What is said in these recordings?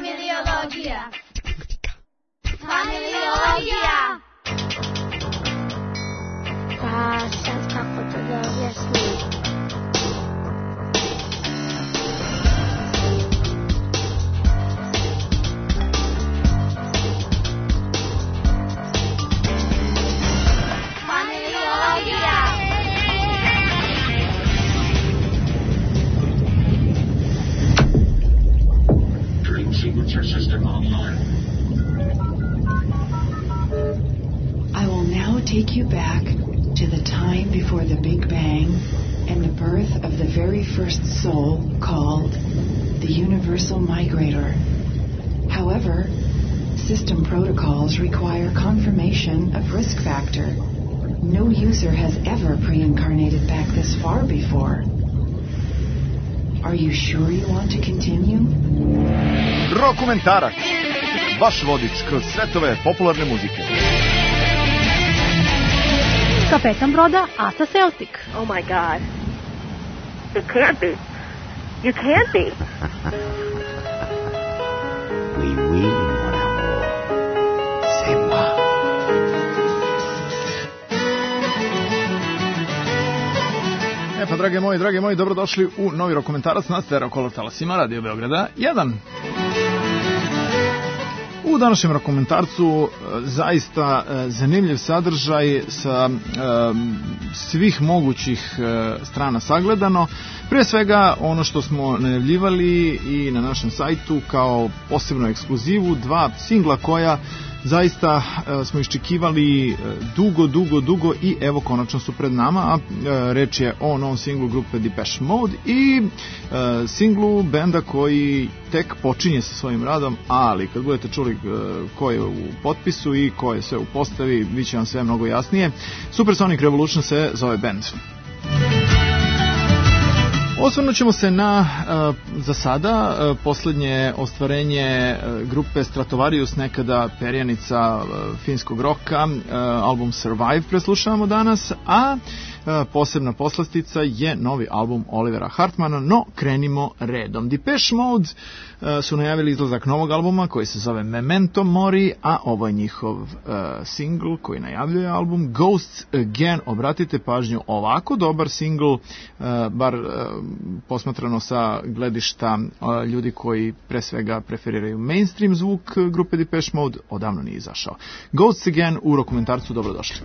Familiologija. Familiologija. Pa sad kako to da objasnim? I will now take you back to the time before the Big Bang and the birth of the very first soul called the Universal Migrator. However, system protocols require confirmation of risk factor. No user has ever pre-incarnated back this far before. Are you sure you want to continue? Rokumentarac. Vaš vodič kroz svetove popularne muzike. Kapetan broda Asa Celtic. Oh my God. It can't be. You can't be. Oui, oui, mon amour. C'est moi. Pa, drage moji, dobrodošli u novi Rokumentarac na Stereo Color talasima Radio Beograda 1. U današnjem Rokumentarcu zaista zanimljiv sadržaj sa svih mogućih strana sagledano. Prije svega ono što smo najavljivali i na našem sajtu kao posebnu ekskluzivu, 2 singla koja zaista smo iščekivali dugo i evo konačno su pred nama, a reč je o novom singlu grupe Depeche Mode i singlu benda koji tek počinje sa svojim radom, ali kad budete čuli ko je u potpisu i ko je sve u postavi, bit će vam sve mnogo jasnije. Supersonic Revolution se zove band. Osvrnut ćemo se na, za sada, posljednje ostvarenje grupe Stratovarius, nekada perjanica finskog roka, album Survive preslušavamo danas, a posebna poslastica je novi album Olivera Hartmana, no krenimo redom. Depeche Mode su najavili izlazak novog albuma koji se zove Memento Mori, a ovo je njihov single koji najavljuje album Ghosts Again. Obratite pažnju, ovako dobar single, bar posmatrano sa gledišta ljudi koji pre svega preferiraju mainstream zvuk grupe Depeche Mode, odavno nije izašao. Ghosts Again u Rokumentarcu, dobrodošli.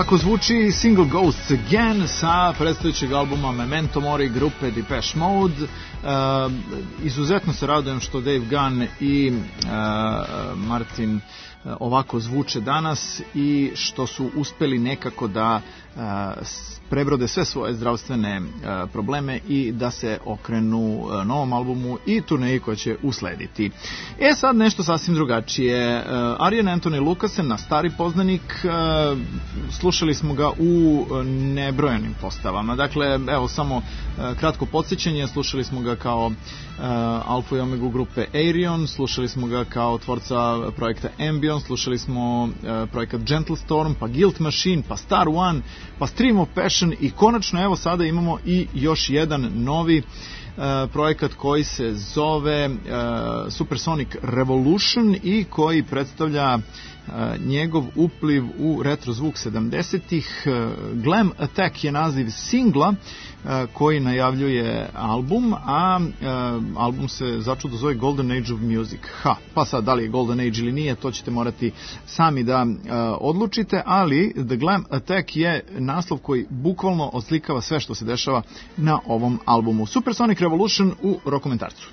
Tako zvuči single Ghosts Again sa predstojećeg albuma Memento Mori grupe Depeche Mode. Izuzetno se radujem što Dave Gunn i Martin ovako zvuče danas i što su uspeli nekako da prebrode sve svoje zdravstvene probleme i da se okrenu novom albumu i turneji koja će uslediti. Sad nešto sasvim drugačije. Arjen Anthony Lucasen, na stari poznanik, slušali smo ga u nebrojenim postavama. Dakle, evo samo kratko podsjećanje, slušali smo ga kao Alfa i Omega grupe Ayreon, slušali smo ga kao tvorca projekta Ambion, slušali smo projekat Gentle Storm, pa Guilt Machine, pa Star One, pa Stream of Passion i konačno evo sada imamo i još jedan novi projekat koji se zove Supersonic Revolution i koji predstavlja njegov upliv u retro zvuk 70-ih. Glam Attack je naziv singla koji najavljuje album, a album se začudo zove Golden Age of Music. Pa sad, da li je Golden Age ili nije, to ćete morati sami da odlučite, ali The Glam Attack je naslov koji bukvalno oslikava sve što se dešava na ovom albumu. Supersonic Revolution u Rokomentarcu.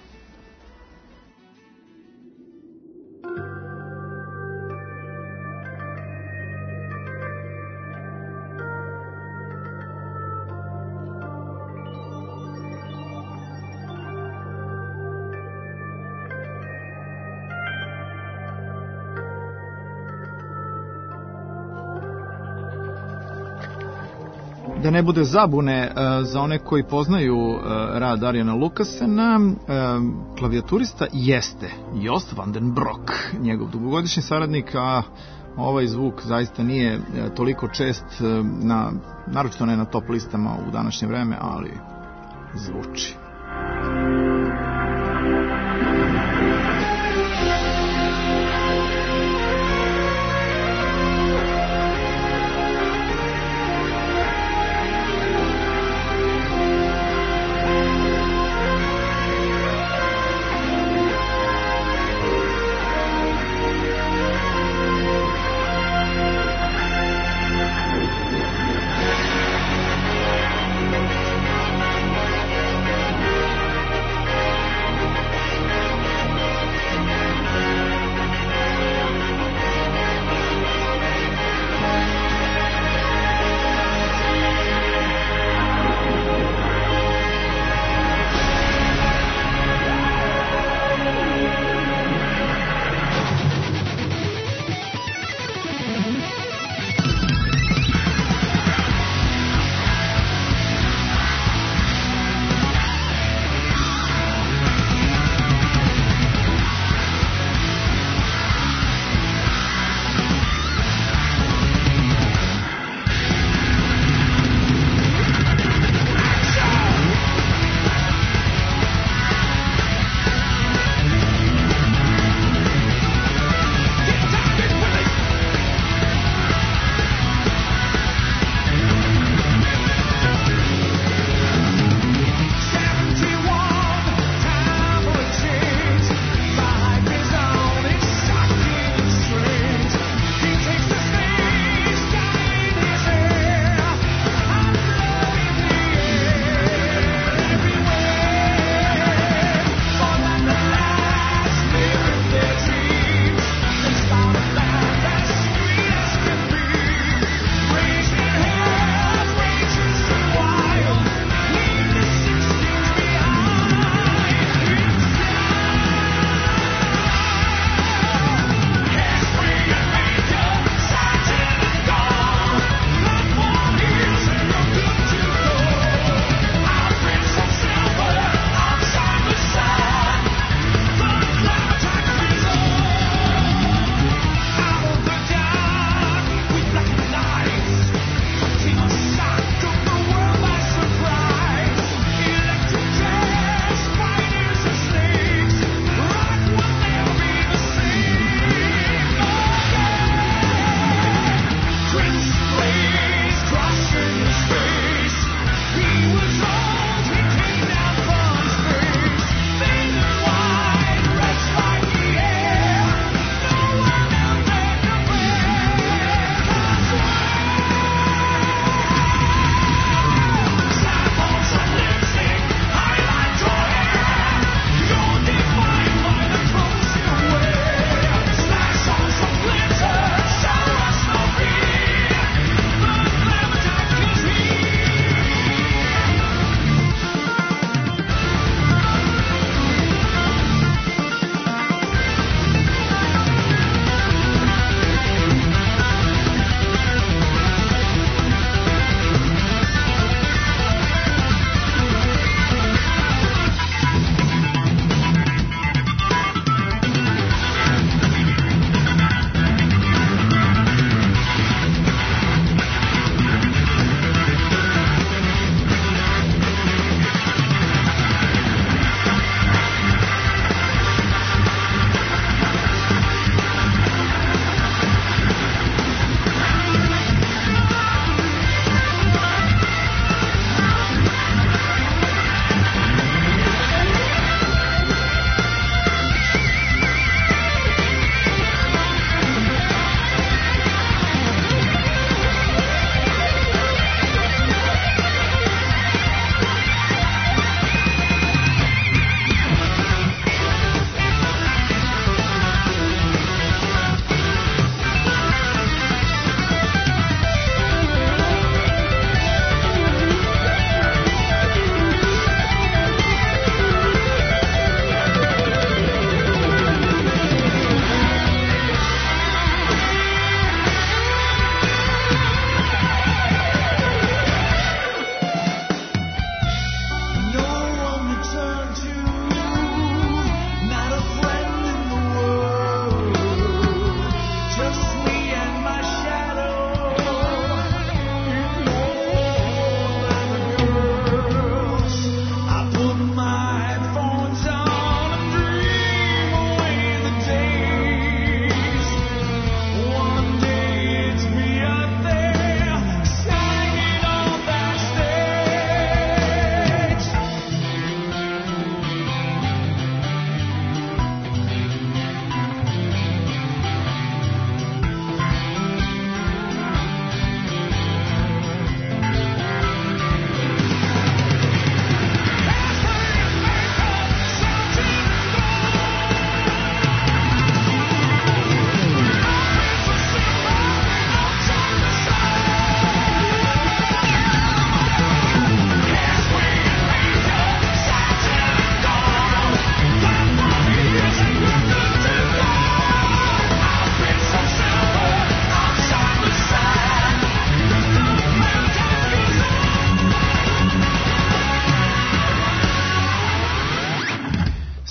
Da ne bude zabune za one koji poznaju rad Arjena Lucasena, klavijaturista jeste Jost van den Broek, njegov dugogodišnji saradnik, a ovaj zvuk zaista nije toliko čest, naročito ne na top listama u današnje vreme, ali zvuči.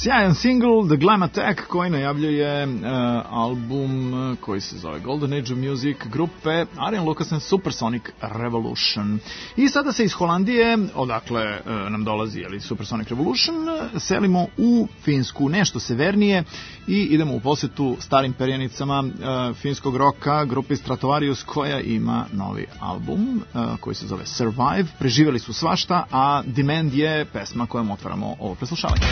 Sjajan single The Glam Attack koji najavljuje album koji se zove Golden Age of Music grupe Arjen Lucassen Supersonic Revolution. I sada se iz Holandije, odakle nam dolazi Supersonic Revolution, selimo u Finsku, nešto severnije, i idemo u posjetu starim perjanicama finskog roka, grupi Stratovarius, koja ima novi album koji se zove Survive. Preživjeli su svašta, a Demand je pesma kojom otvaramo ovo preslušavanje.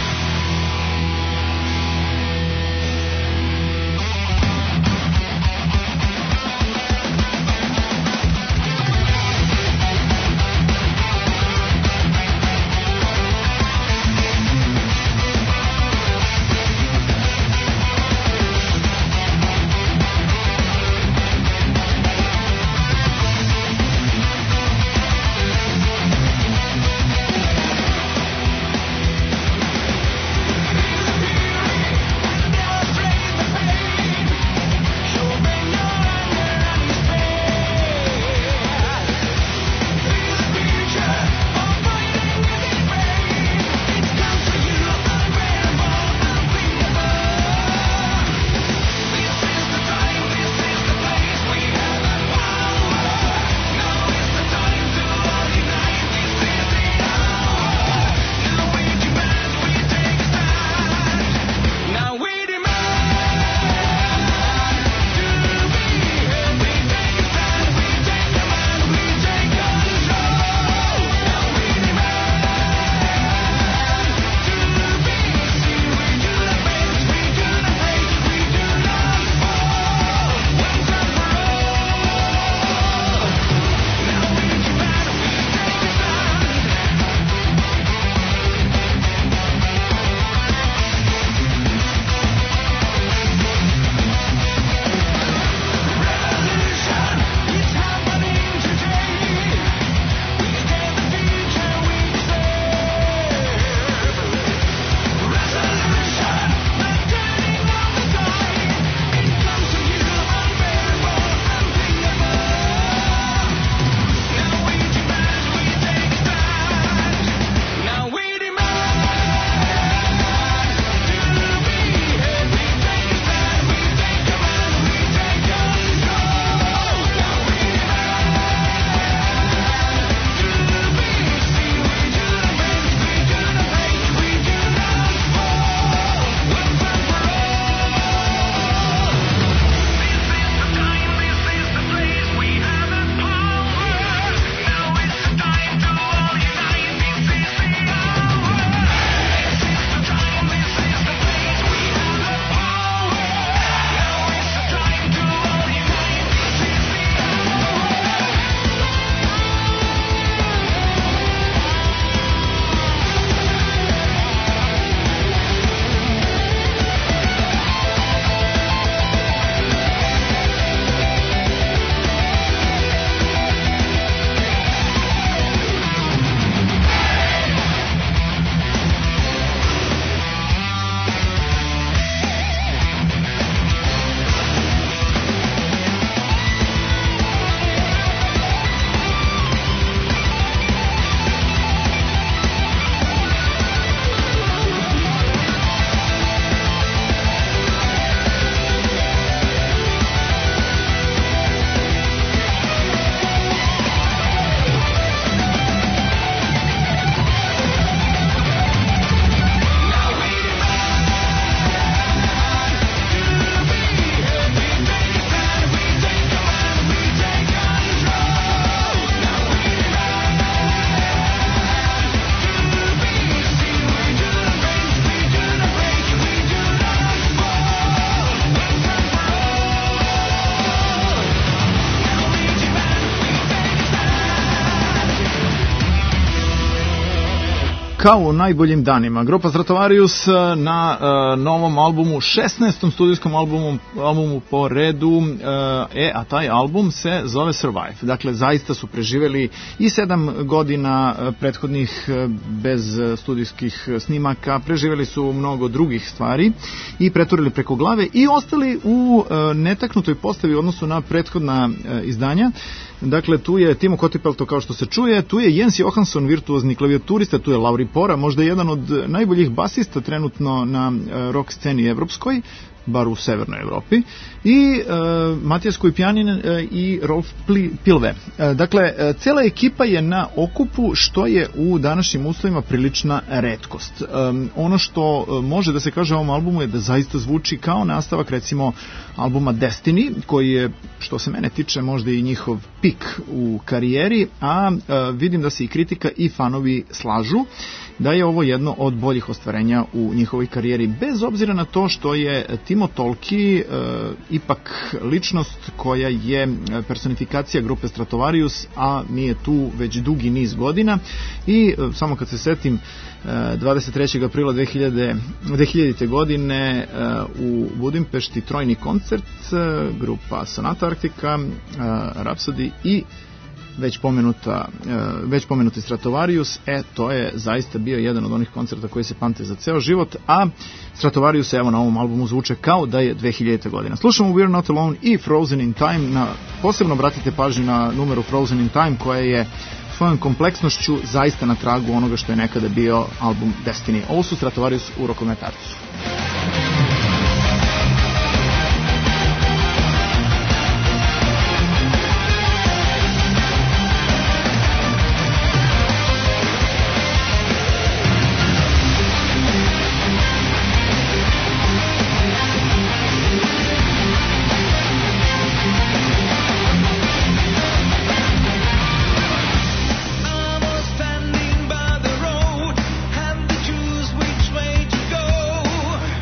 kao u najboljim danima. Grupa Stratovarius na novom albumu, 16. studijskom albumu po redu, a taj album se zove Survive. Dakle, zaista su preživeli i 7 godina prethodnih bez studijskih snimaka, preživeli su mnogo drugih stvari i preturili preko glave i ostali u netaknutoj postavi u odnosu na prethodna izdanja. Dakle, tu je Timo Kotipelto, kao što se čuje, tu je Jens Johansson, virtuozni klavijaturista, tu je Lauri Pora, možda jedan od najboljih basista trenutno na rock sceni evropskoj, bar u severnoj Evropi, i Matijas Kujpjanin i Rolf Pilve. Dakle, cela ekipa je na okupu, što je u današnjim uslovima prilična retkost. Ono što može da se kaže o ovom albumu je da zaista zvuči kao nastavak, recimo, albuma Destiny, koji je, što se mene tiče, možda i njihov pik u karijeri, a vidim da se i kritika i fanovi slažu da je ovo jedno od boljih ostvarenja u njihovoj karijeri, bez obzira na to što je Timo Tolki ipak ličnost koja je personifikacija grupe Stratovarius, a nije tu već dugi niz godina. I samo kad se setim 23. aprila 2000. godine u Budimpešti trojni koncert, grupa Sonata Arctica, Rhapsody i već pomenuti Stratovarius, to je zaista bio jedan od onih koncerta koji se pamte za ceo život, a Stratovarius evo na ovom albumu zvuče kao da je 2000. godina. Slušamo We're Not Alone i Frozen in Time, posebno obratite pažnju na numeru Frozen in Time, koja je svojom kompleksnošću zaista na tragu onoga što je nekada bio album Destiny. Ovo su Stratovarius u Rokometarcu. Standing by the road, and the choose which way to go.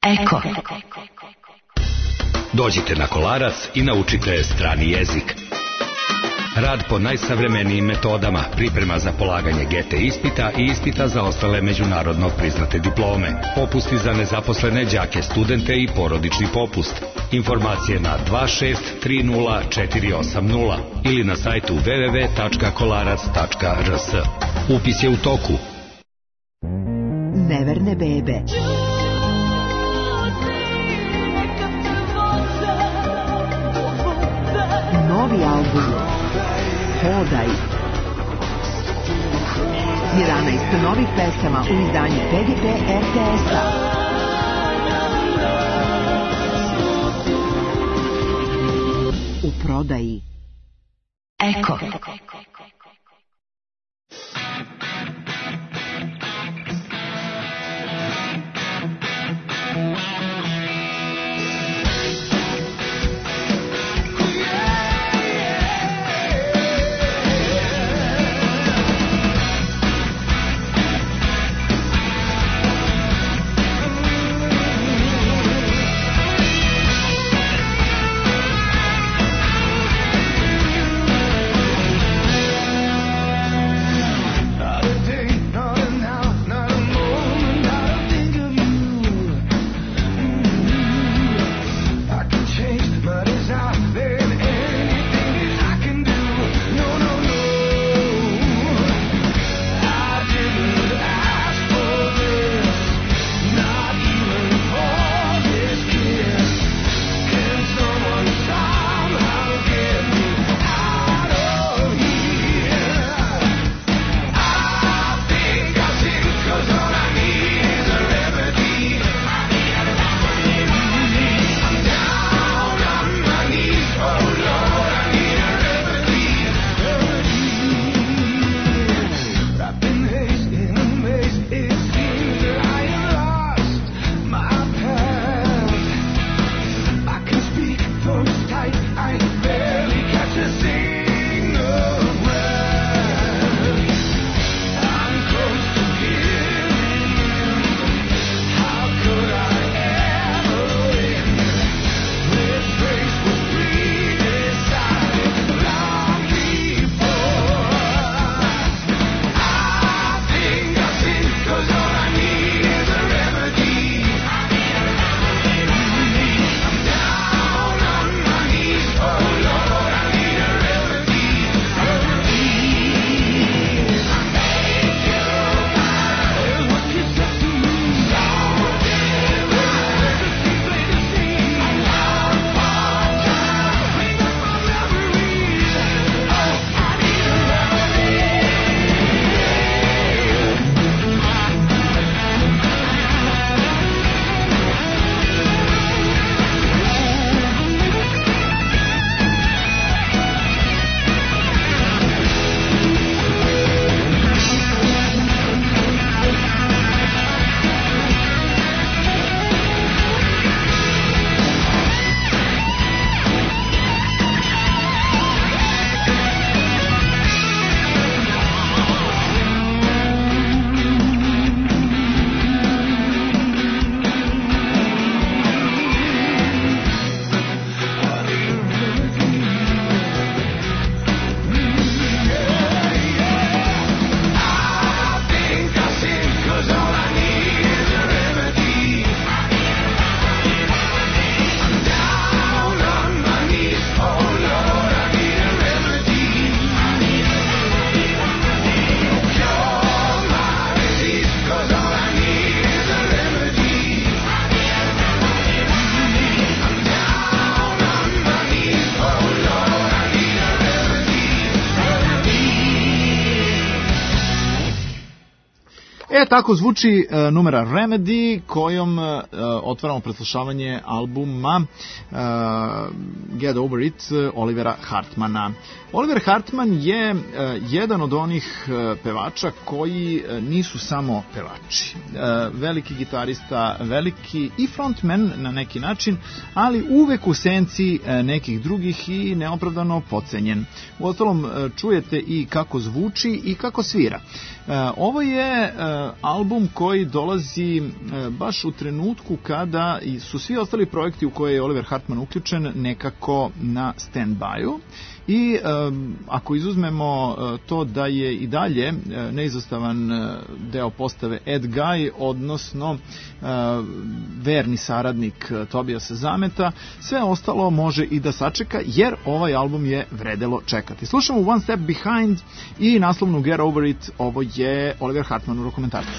Eko. Dođite na Kolarac i naučite strani jezik. Rad po najsavremenijim metodama, priprema za polaganje GT ispita i ispita za ostale međunarodno priznate diplome. Popusti za nezaposlene đake, studente i porodični popust. Informacije na 2630 ili na sajtu www.kolarac.rs. Upis je u toku. Neverne bebe. Novi album Hodaj. 11 novih pesama u izdanju PGP RTS-a. U prodaji. Eko. Tako zvuči numera Remedy, kojom otvaramo preslušavanje albuma Get Over It Olivera Hartmana. Oliver Hartman je jedan od onih pevača koji nisu samo pevači. Veliki gitarista, veliki i frontman na neki način, ali uvek u senci nekih drugih i neopravdano podcenjen. Uostalom čujete i kako zvuči i kako svira. Ovo je album koji dolazi baš u trenutku kada su svi ostali projekti u koje je Oliver Hartman uključen nekako na stand-by-u. I ako izuzmemo to da je i dalje neizostavan deo postave Ed Guy, odnosno verni saradnik Tobiasa Zameta, sve ostalo može i da sačeka, jer ovaj album je vredelo čekati. Slušamo One Step Behind i naslovnu Get Over It. Ovo je Oliver Hartman u Rokomentarcu.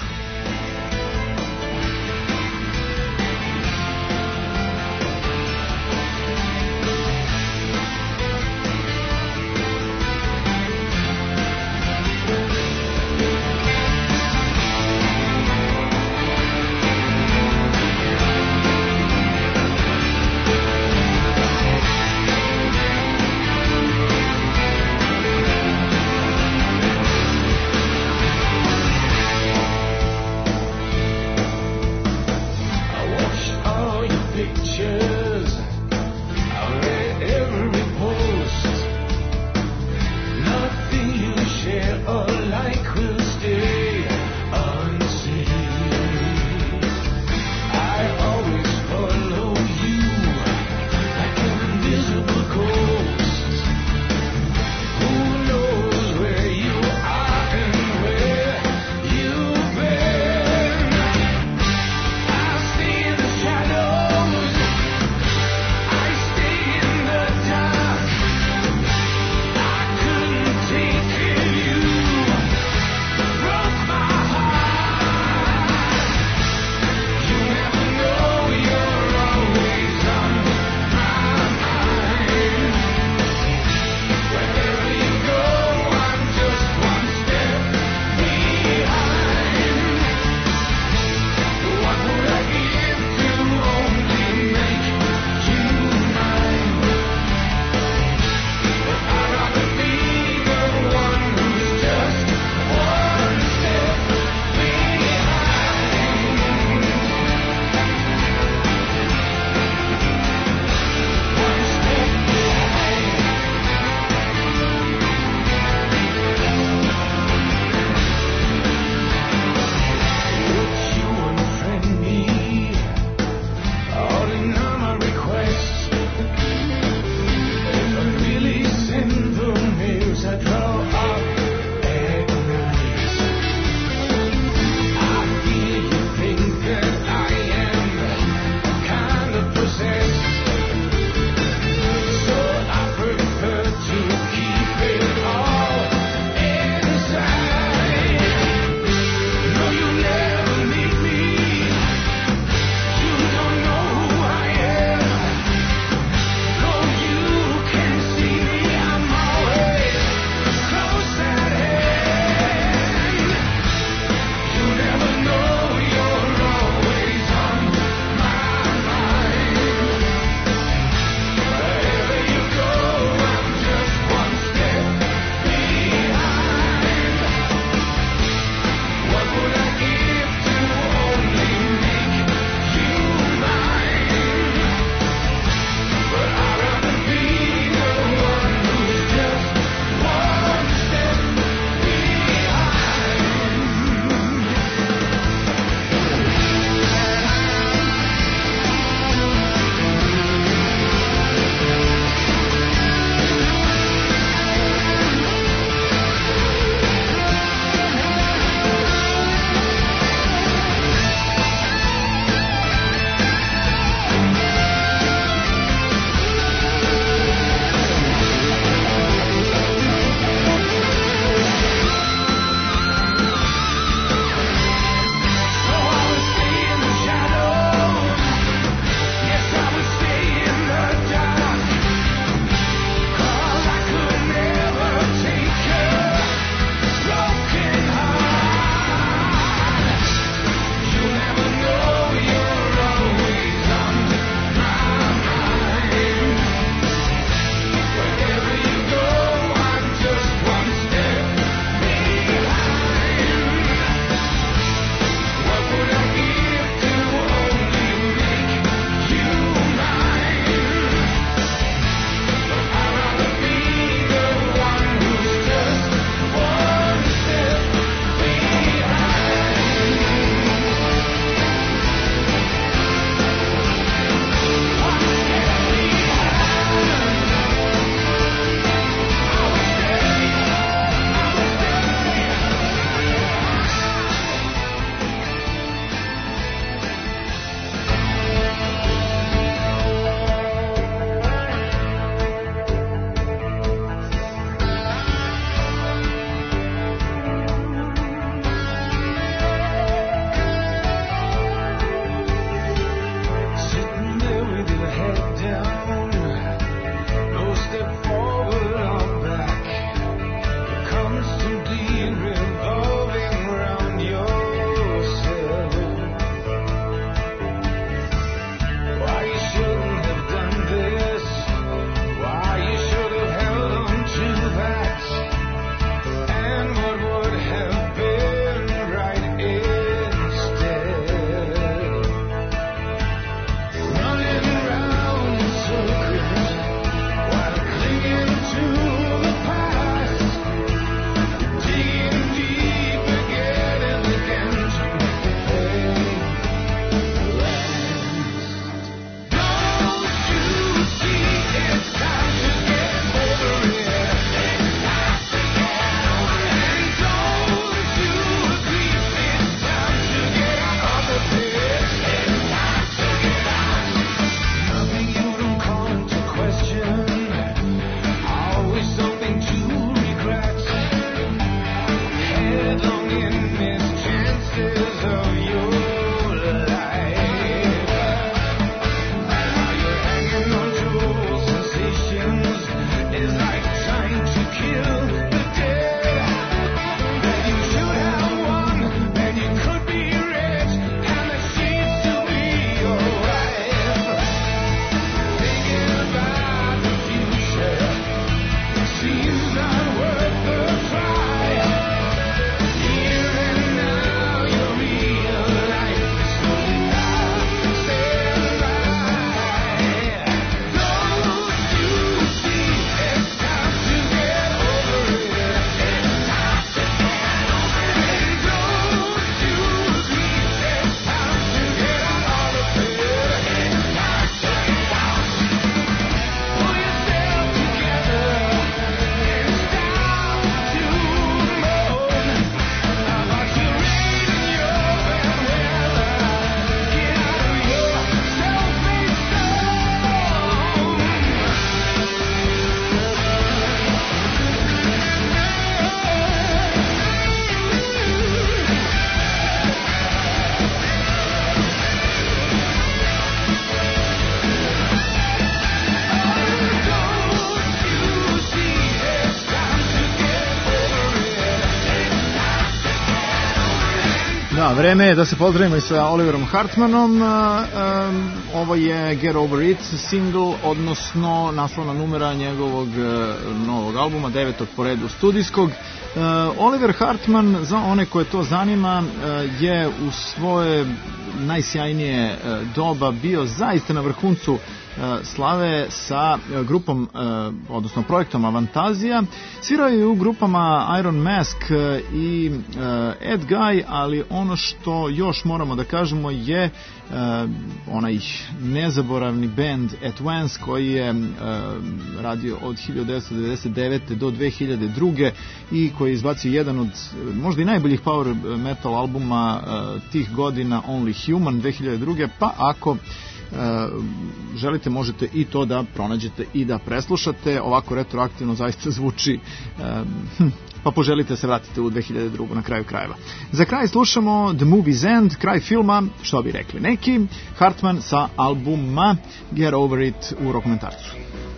Da, vreme je da se pozdravimo i sa Oliverom Hartmanom. Ovo je Get Over It single, odnosno naslovna numera njegovog novog albuma, 9. po redu studijskog. Oliver Hartman, za one koje to zanima, je u svoje najsjajnije doba bio zaista na vrhuncu slave sa grupom, odnosno projektom Avantazija. Svirao je u grupama Iron Mask i Ed Guy, ali ono što još moramo da kažemo je onaj nezaboravni band Advance koji je radio od 1999. do 2002. i koji je izbacio jedan od možda i najboljih power metal albuma tih godina, Only Human 2002. Pa ako želite možete i to da pronađete i da preslušate, ovako retroaktivno zaista zvuči, pa poželite se vratite u 2002. na kraju krajeva. Za kraj slušamo The Movie's End, kraj filma, što bi rekli neki, Hartman sa albuma Get Over It u Rokomentarcu.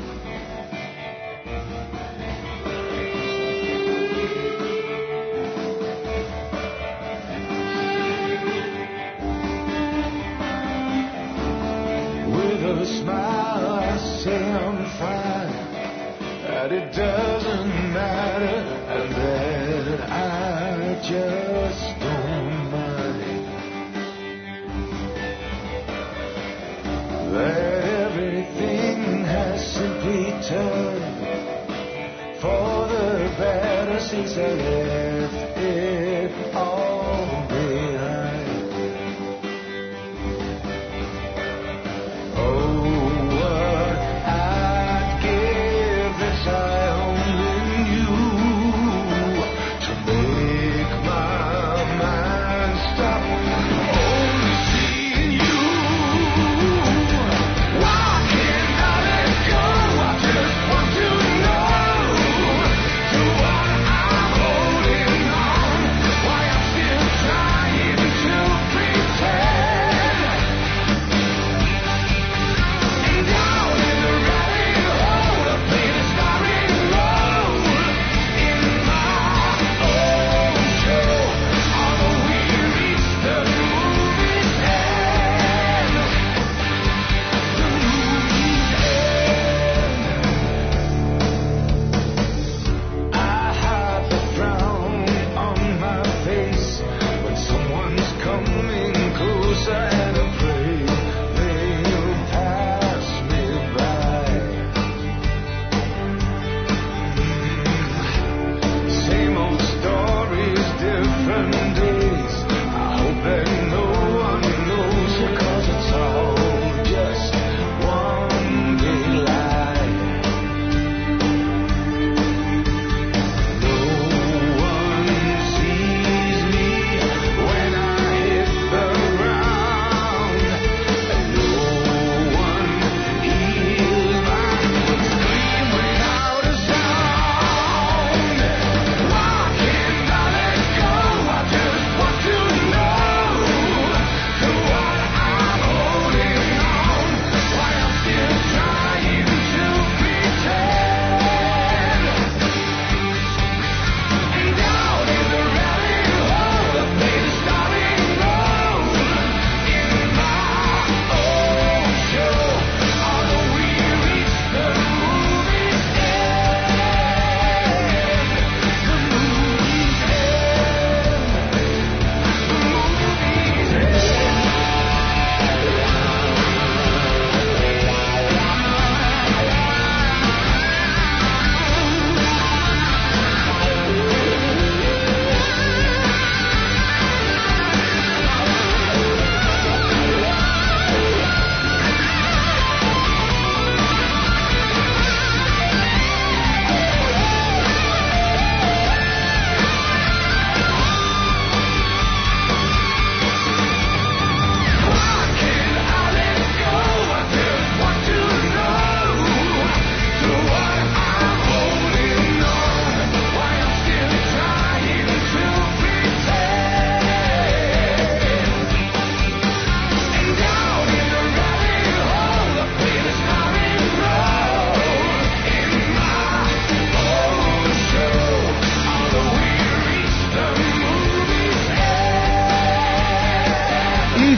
It doesn't matter, and that I just don't mind. That everything has simply turned for the better since I left it all behind. Oh, I only knew to make my mind stop. Only seeing you. Why can't I let go? I just want to know to what I'm holding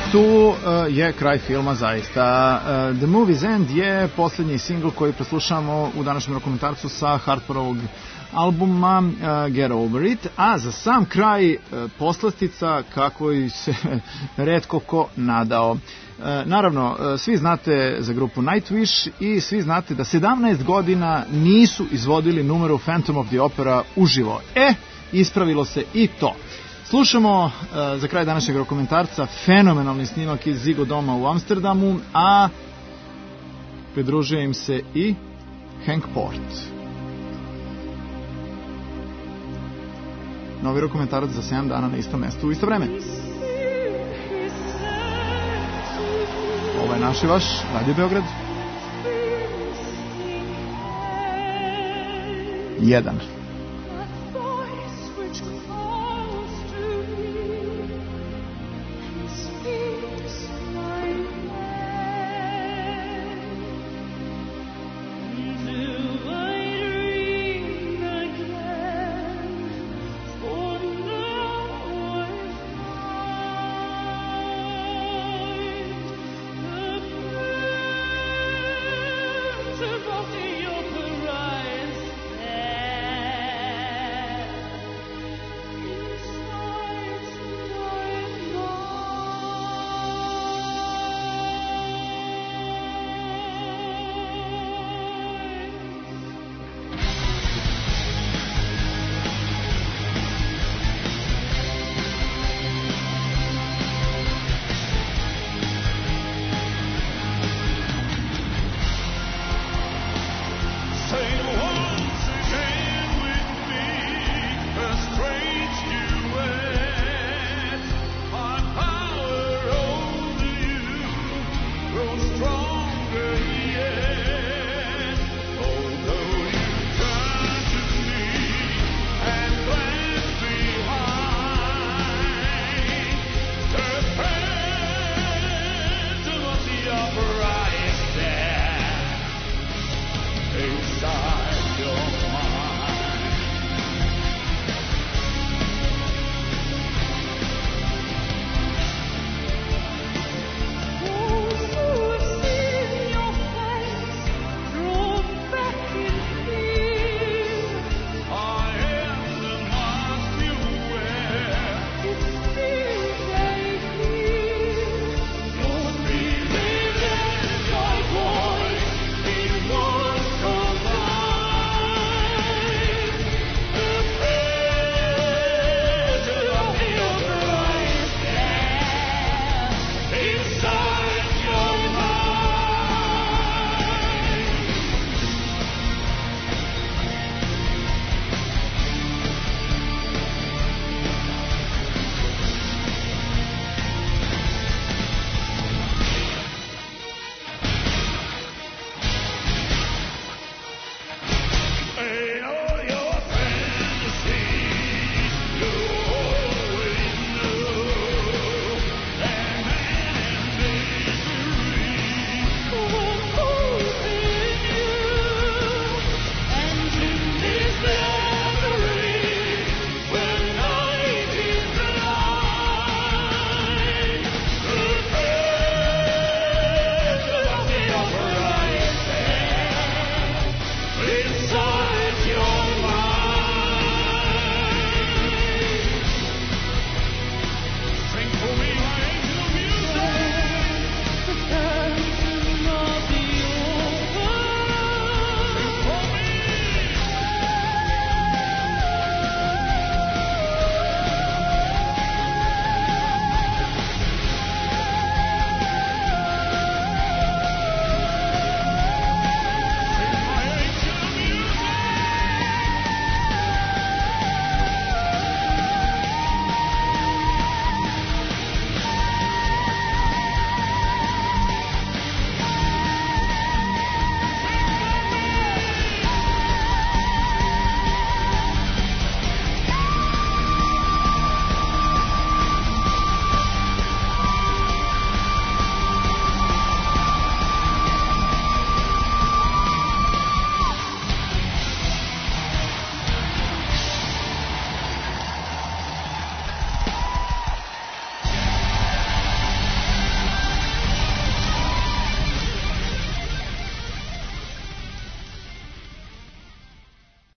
tu je kraj filma zaista. The Movie's End je posljednji singl koji preslušamo u današnjem dokumentarcu sa Hartfordovog albuma Get Over It, a za sam kraj poslastica kako se retko ko nadao. Naravno, svi znate za grupu Nightwish i svi znate da 17 godina nisu izvodili numeru Phantom of the Opera uživo. Ispravilo se i to. Slušamo za kraj današnjeg dokumentarca fenomenalni snimak iz Ziggo Doma u Amsterdamu, a pridružuje im se i Hank Port. Novi dokumentarac za 7 dana na istom mestu u isto vreme. Ovo je naš i vaš Radio Beograd 1.